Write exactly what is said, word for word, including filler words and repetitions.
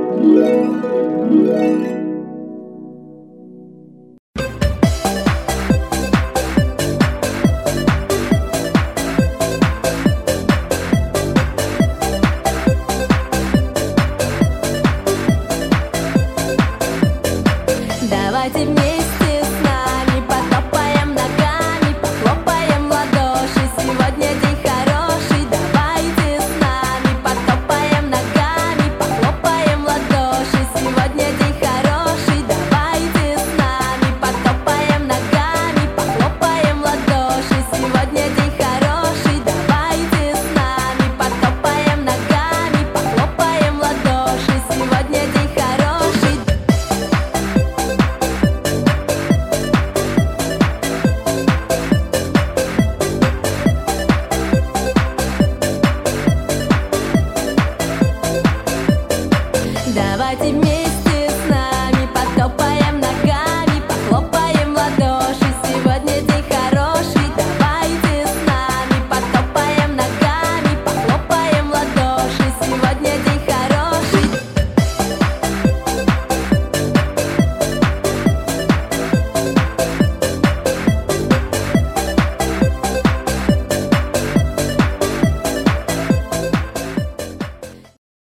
Давайте вместе с нами потопаем ногами, похлопаем в ладоши. Сегодня день хороший. Давайте с нами потопаем ногами, похлопаем в ладоши. Сегодня день хороший. Давайте с нами потопаем ногами, похлопаем в ладоши. Сегодня день хороший. Давайте с нами потопаем ногами, похлопаем в ладоши. Сегодня день хороший. Давайте вместе